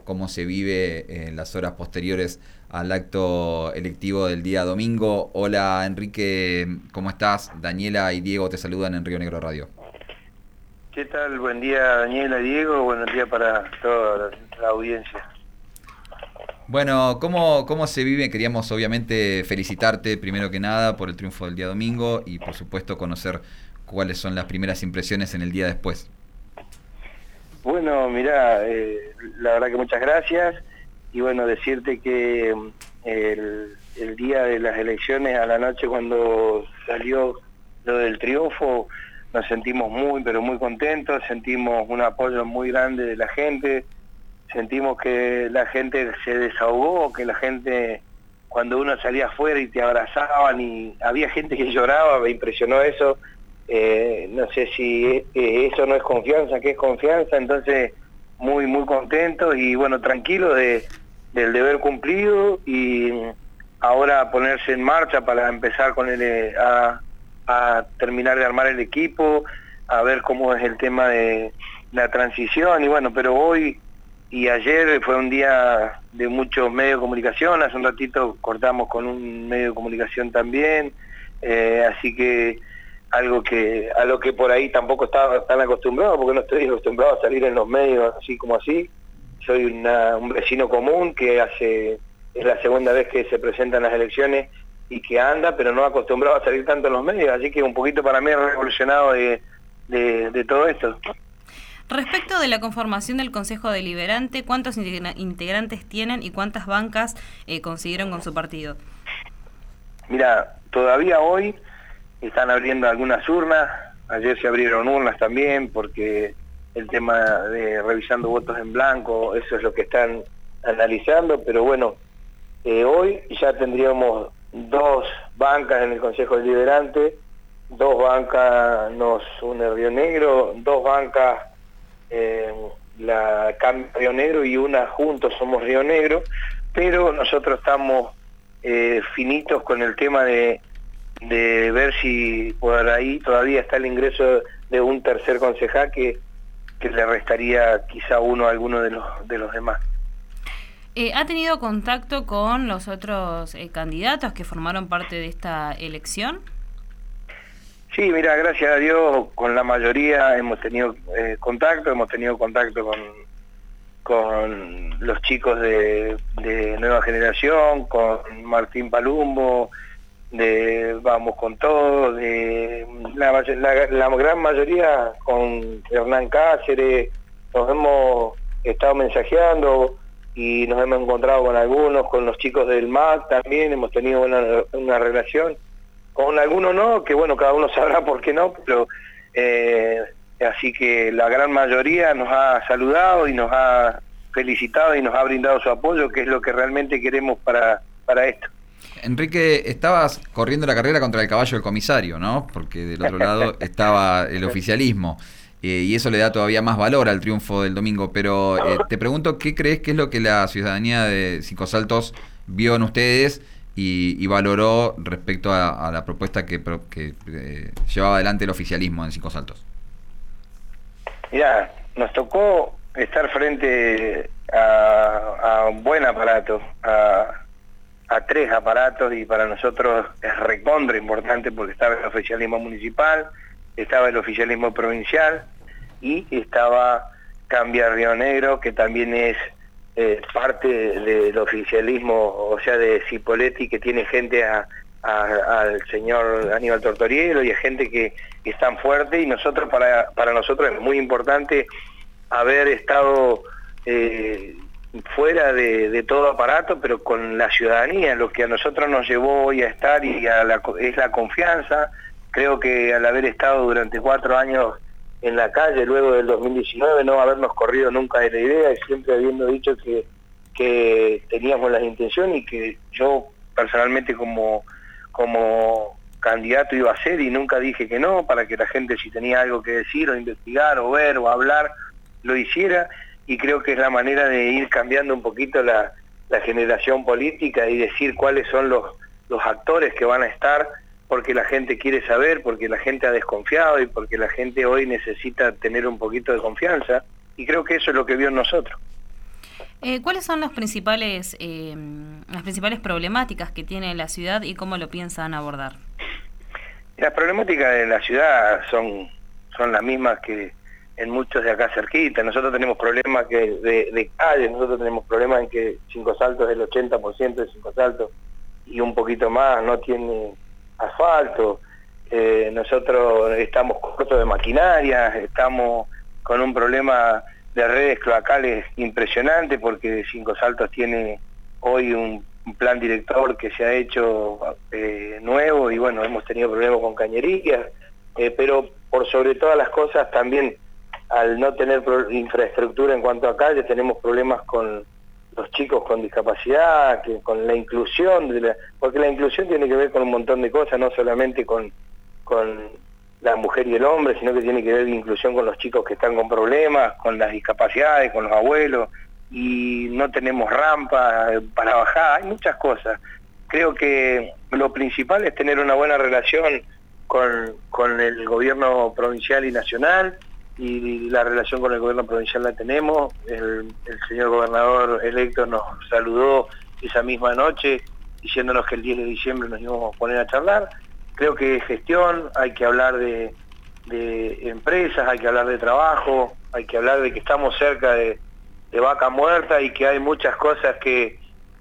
cómo se vive en las horas posteriores al acto electivo del día domingo. Hola Enrique, ¿cómo estás? Daniela y Diego te saludan en Río Negro Radio. ¿Qué tal? Buen día, Daniela y Diego, buenos días para toda la audiencia. Bueno, ¿cómo se vive? Queríamos obviamente felicitarte primero que nada por el triunfo del día domingo y por supuesto conocer cuáles son las primeras impresiones en el día después. Bueno, mirá, la verdad que muchas gracias y bueno, decirte que el día de las elecciones a la noche cuando salió lo del triunfo nos sentimos muy pero muy contentos, sentimos un apoyo muy grande de la gente. Sentimos que la gente se desahogó, que la gente, cuando uno salía afuera y te abrazaban y había gente que lloraba, me impresionó eso. No sé si eso no es confianza, ¿qué es confianza? Entonces, muy contentos y bueno, tranquilos del deber cumplido y ahora ponerse en marcha para empezar con a terminar de armar el equipo, a ver cómo es el tema de la transición y bueno, pero hoy y ayer fue un día de muchos medios de comunicación, hace un ratito cortamos con un medio de comunicación también, así que algo que a lo que por ahí tampoco estaba tan acostumbrado, porque no estoy acostumbrado a salir en los medios así como así. Soy un vecino común que es la segunda vez que se presentan las elecciones y que anda, pero no acostumbrado a salir tanto en los medios, así que un poquito para mí revolucionado de todo esto. Respecto de la conformación del Consejo Deliberante, ¿cuántos integrantes tienen y cuántas bancas consiguieron con su partido? Mira, todavía hoy están abriendo algunas urnas, ayer se abrieron urnas también, porque el tema de revisando votos en blanco, eso es lo que están analizando, pero bueno, hoy ya tendríamos 2 bancas en el Consejo Deliberante, 2 bancas nos une Río Negro, 2 bancas la Cambia Río Negro y una juntos somos Río Negro, pero nosotros estamos finitos con el tema de ver si por ahí todavía está el ingreso de un tercer concejal que le restaría quizá uno a alguno de los demás. ¿Ha tenido contacto con los otros candidatos que formaron parte de esta elección? Sí, mira, gracias a Dios con la mayoría hemos tenido contacto con los chicos de Nueva Generación, con Martín Palumbo, de Vamos con Todo, de la gran mayoría con Hernán Cáceres, nos hemos estado mensajeando y nos hemos encontrado con algunos, con los chicos del MAC también, hemos tenido una relación. Con algunos no, que bueno, cada uno sabrá por qué no, pero así que la gran mayoría nos ha saludado y nos ha felicitado y nos ha brindado su apoyo, que es lo que realmente queremos para esto. Enrique, estabas corriendo la carrera contra el caballo del comisario, ¿no? Porque del otro lado estaba el oficialismo, y eso le da todavía más valor al triunfo del domingo, pero te pregunto, ¿qué crees que es lo que la ciudadanía de Cinco Saltos vio en ustedes y valoró respecto a la propuesta que llevaba adelante el oficialismo en Cinco Saltos? Mirá, nos tocó estar frente a un buen aparato, a 3 aparatos, y para nosotros es recontra importante porque estaba el oficialismo municipal, estaba el oficialismo provincial y estaba Cambia Río Negro, que también es parte del oficialismo, o sea, de Cipolletti, que tiene gente al señor Aníbal Tortorielo y a gente que es tan fuerte, y nosotros para nosotros es muy importante haber estado fuera de todo aparato, pero con la ciudadanía. Lo que a nosotros nos llevó hoy a estar es la confianza. Creo que al haber estado durante 4 años en la calle, luego del 2019, no habernos corrido nunca de la idea, y siempre habiendo dicho que teníamos la intención, y que yo personalmente como candidato iba a ser, y nunca dije que no, para que la gente, si tenía algo que decir o investigar o ver o hablar, lo hiciera. Y creo que es la manera de ir cambiando un poquito la generación política y decir cuáles son los actores que van a estar, porque la gente quiere saber, porque la gente ha desconfiado y porque la gente hoy necesita tener un poquito de confianza, y creo que eso es lo que vio en nosotros. ¿Cuáles son las principales problemáticas que tiene la ciudad y cómo lo piensan abordar? Las problemáticas de la ciudad son las mismas que en muchos de acá cerquita. Nosotros tenemos problemas de calle, nosotros tenemos problemas en que Cinco Saltos, el 80% de Cinco Saltos y un poquito más no tiene asfalto. Nosotros estamos cortos de maquinaria, estamos con un problema de redes cloacales impresionante porque Cinco Saltos tiene hoy un plan director que se ha hecho nuevo y bueno, hemos tenido problemas con cañerías, pero por sobre todas las cosas también al no tener infraestructura en cuanto a calles tenemos problemas con los chicos con discapacidad, con la inclusión, porque la inclusión tiene que ver con un montón de cosas, no solamente con la mujer y el hombre, sino que tiene que ver la inclusión con los chicos que están con problemas, con las discapacidades, con los abuelos, y no tenemos rampa para bajar, hay muchas cosas. Creo que lo principal es tener una buena relación con el gobierno provincial y nacional, y la relación con el gobierno provincial la tenemos. El señor gobernador electo nos saludó esa misma noche diciéndonos que el 10 de diciembre nos íbamos a poner a charlar. Creo que es gestión, hay que hablar de empresas, hay que hablar de trabajo, hay que hablar de que estamos cerca de Vaca Muerta y que hay muchas cosas que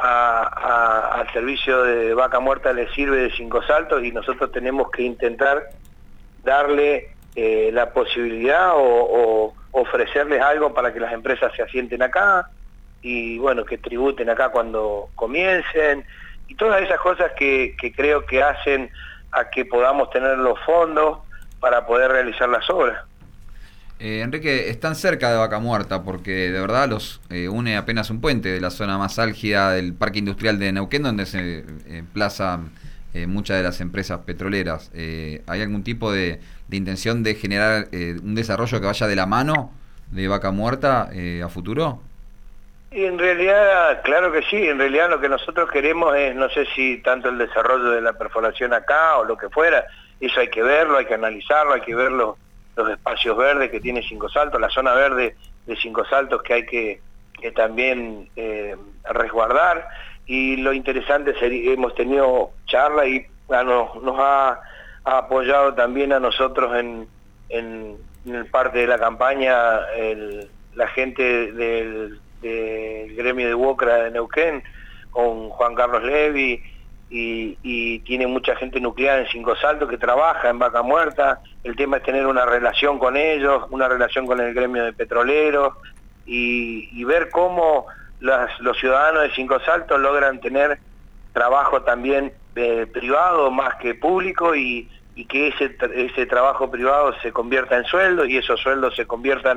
al servicio de Vaca Muerta le sirve de Cinco Saltos y nosotros tenemos que intentar darle la posibilidad o ofrecerles algo para que las empresas se asienten acá y bueno, que tributen acá cuando comiencen y todas esas cosas que creo que hacen a que podamos tener los fondos para poder realizar las obras. Enrique, están cerca de Vaca Muerta porque de verdad los une apenas un puente de la zona más álgida del Parque Industrial de Neuquén, donde se emplazan muchas de las empresas petroleras. ¿Hay algún tipo de intención de generar un desarrollo que vaya de la mano de Vaca Muerta a futuro? Y en realidad, claro que sí, en realidad lo que nosotros queremos es, no sé si tanto el desarrollo de la perforación acá o lo que fuera, eso hay que verlo, hay que analizarlo, hay que ver los espacios verdes que tiene Cinco Saltos, la zona verde de Cinco Saltos que hay que también resguardar, y lo interesante sería, hemos tenido charla y nos ha apoyado también a nosotros en parte de la campaña la gente del gremio de UOCRA de Neuquén, con Juan Carlos Levi, y tiene mucha gente nuclear en Cinco Saltos que trabaja en Vaca Muerta. El tema es tener una relación con ellos, una relación con el gremio de petroleros, y ver cómo los ciudadanos de Cinco Saltos logran tener trabajo también privado más que público, y que ese trabajo privado se convierta en sueldos, y esos sueldos se conviertan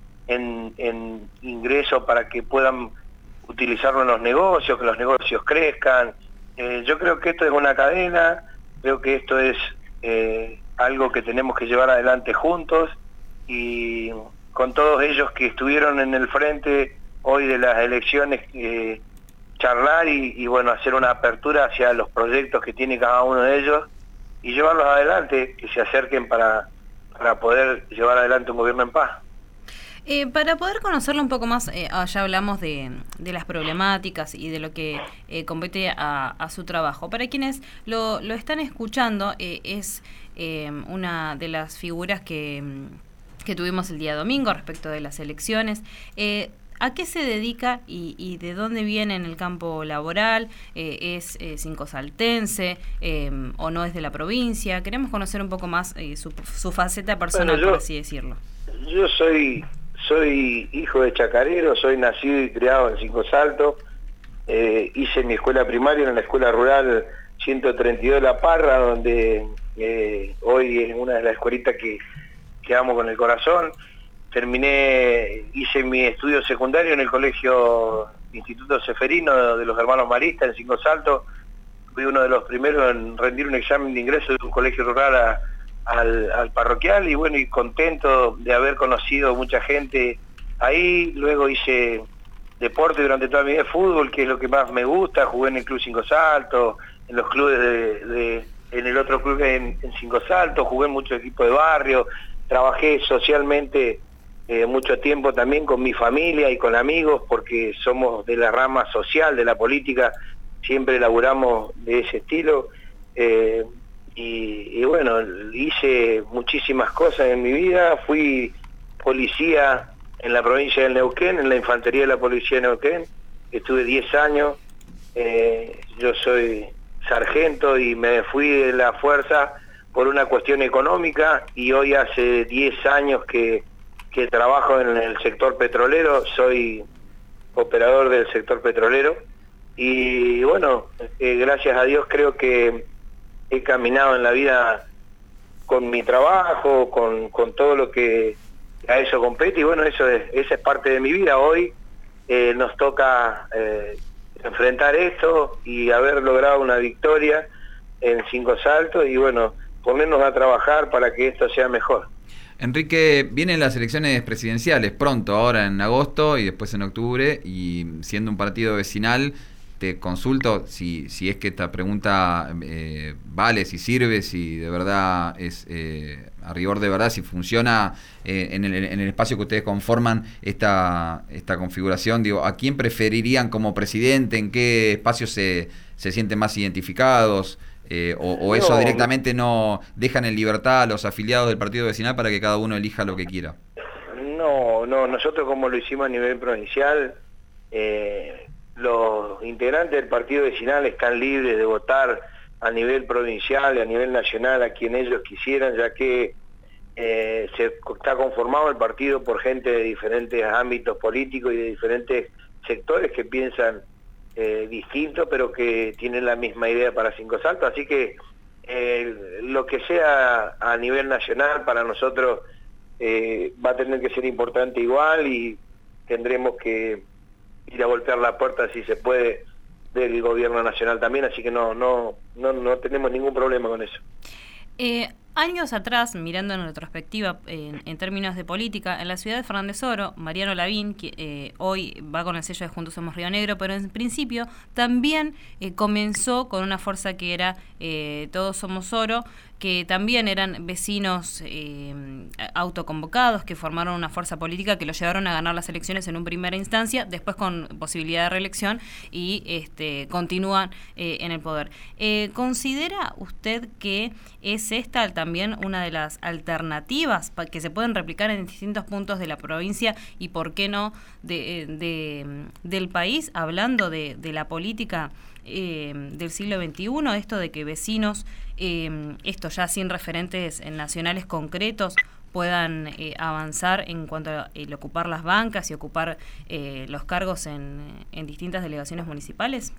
en ingresos para que puedan utilizarlo en los negocios, que los negocios crezcan. Yo creo que esto es una cadena, creo que esto es algo que tenemos que llevar adelante juntos, y con todos ellos que estuvieron en el frente hoy de las elecciones, charlar y bueno, hacer una apertura hacia los proyectos que tiene cada uno de ellos y llevarlos adelante, que se acerquen para poder llevar adelante un gobierno en paz. Para poder conocerlo un poco más, ya hablamos de las problemáticas y de lo que compete a su trabajo. Para quienes lo están escuchando, es una de las figuras que tuvimos el día domingo respecto de las elecciones. ¿A qué se dedica y de dónde viene en el campo laboral? ¿Es cincosaltense o no es de la provincia? Queremos conocer un poco más su faceta personal, por así decirlo. Yo soy hijo de chacarero, soy nacido y criado en Cinco Saltos, hice mi escuela primaria en la escuela rural 132 de La Parra, donde hoy es una de las escuelitas que amo con el corazón. Hice mi estudio secundario en el colegio Instituto Seferino de los Hermanos Maristas en Cinco Saltos. Fui uno de los primeros en rendir un examen de ingreso de un colegio rural al parroquial, y bueno, y contento de haber conocido mucha gente ahí. Luego hice deporte durante toda mi vida, fútbol, que es lo que más me gusta. Jugué en el Club Cinco Saltos, en los clubes en el otro club en Cinco Saltos, jugué en muchos equipos de barrio, trabajé socialmente mucho tiempo también con mi familia y con amigos, porque somos de la rama social de la política, siempre laburamos de ese estilo, y bueno, hice muchísimas cosas en mi vida. Fui policía en la provincia del Neuquén, en la infantería de la policía de Neuquén, estuve 10 años, yo soy sargento y me fui de la fuerza por una cuestión económica, y hoy hace 10 años que trabajo en el sector petrolero, soy operador del sector petrolero, y bueno, gracias a Dios creo que he caminado en la vida con mi trabajo, con todo lo que a eso compete, y bueno, esa es parte de mi vida. Hoy nos toca enfrentar esto y haber logrado una victoria en 5 saltos, y bueno, ponernos a trabajar para que esto sea mejor. Enrique, vienen las elecciones presidenciales pronto, ahora en agosto y después en octubre, y siendo un partido vecinal, te consulto si es que esta pregunta vale, si sirve, si de verdad es a rigor de verdad, si funciona en el espacio que ustedes conforman esta configuración. Digo, ¿a quién preferirían como presidente? ¿En qué espacios se sienten más identificados? O eso directamente no dejan en libertad a los afiliados del partido vecinal para que cada uno elija lo que quiera. No, nosotros como lo hicimos a nivel provincial, los integrantes del partido vecinal están libres de votar a nivel provincial y a nivel nacional a quien ellos quisieran, ya que está conformado el partido por gente de diferentes ámbitos políticos y de diferentes sectores que piensan distinto, pero que tienen la misma idea para 5 saltos, así que lo que sea a nivel nacional para nosotros va a tener que ser importante igual, y tendremos que ir a golpear la puerta, si se puede, del gobierno nacional también, así que no tenemos ningún problema con eso. Años atrás, mirando en retrospectiva en términos de política, en la ciudad de Fernández Oro, Mariano Lavín, que hoy va con el sello de Juntos Somos Río Negro, pero en principio también comenzó con una fuerza que era Todos Somos Oro, que también eran vecinos autoconvocados, que formaron una fuerza política que lo llevaron a ganar las elecciones en una primera instancia, después con posibilidad de reelección, y continúan en el poder. ¿Considera usted que es esta también una de las alternativas que se pueden replicar en distintos puntos de la provincia y, por qué no, del país, hablando de la política del siglo XXI, esto de que vecinos, esto ya sin referentes nacionales concretos, puedan avanzar en cuanto a ocupar las bancas y ocupar los cargos en distintas delegaciones municipales?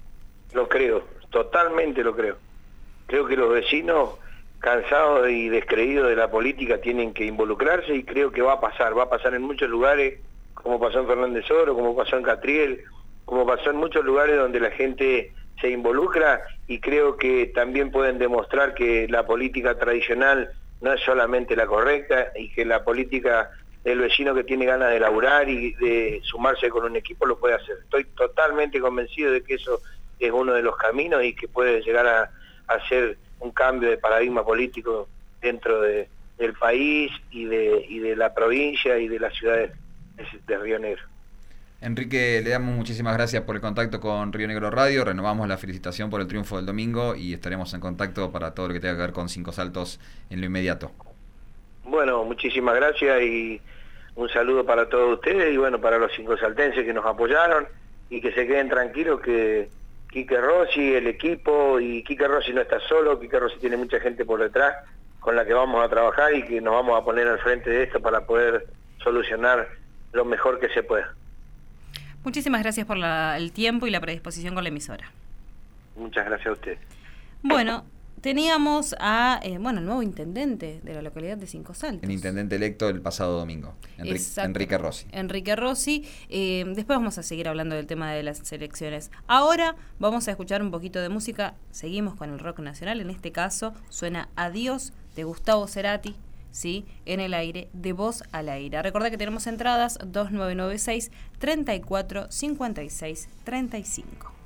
Lo creo, totalmente lo creo. Creo que los vecinos, cansados y descreídos de la política, tienen que involucrarse, y creo que va a pasar en muchos lugares, como pasó en Fernández Oro, como pasó en Catriel, como pasó en muchos lugares donde la gente se involucra, y creo que también pueden demostrar que la política tradicional no es solamente la correcta, y que la política del vecino que tiene ganas de laburar y de sumarse con un equipo lo puede hacer. Estoy totalmente convencido de que eso es uno de los caminos y que puede llegar a hacer un cambio de paradigma político dentro del país y de la provincia y de la ciudad de Río Negro. Enrique, le damos muchísimas gracias por el contacto con Río Negro Radio, renovamos la felicitación por el triunfo del domingo y estaremos en contacto para todo lo que tenga que ver con 5 saltos en lo inmediato. Bueno, muchísimas gracias y un saludo para todos ustedes y bueno, para los 5 saltenses que nos apoyaron, y que se queden tranquilos que Quique Rossi, el equipo, y Quique Rossi no está solo, Quique Rossi tiene mucha gente por detrás con la que vamos a trabajar y que nos vamos a poner al frente de esto para poder solucionar lo mejor que se pueda. Muchísimas gracias por el tiempo y la predisposición con la emisora. Muchas gracias a usted. Bueno, teníamos a el nuevo intendente de la localidad de 5 Saltos. El intendente electo el pasado domingo, Enrique Rossi. Enrique Rossi. Después vamos a seguir hablando del tema de las elecciones. Ahora vamos a escuchar un poquito de música. Seguimos con el rock nacional. En este caso suena Adiós de Gustavo Cerati, ¿sí? En el aire, de Voz al Aire. Recordá que tenemos entradas 2996 34 56 35.